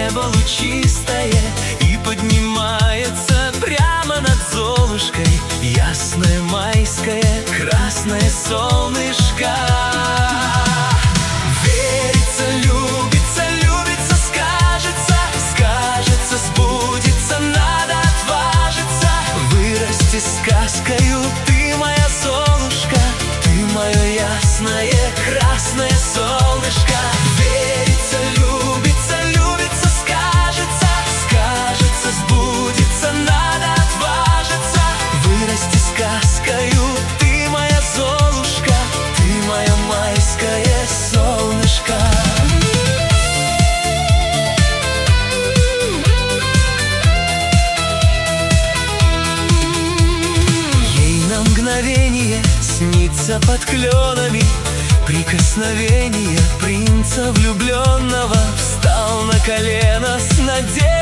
небо лучистое и поднимается прямо над Золушкой ясное майское красное солнышко. Верится, любится, любится, скажется, скажется, сбудется, надо отважиться. Вырасти сказкою, ты моя Золушка, ты мое ясное красное солнышко. Верится, любится, любится, скажется, скажется, сбудется, надо отважиться. Вырасти сказкою, ты моя Золушка, ты мое майское солнышко. Ей на мгновение снится под кленами прикосновение принца влюбленного. Встал на колено с надеждой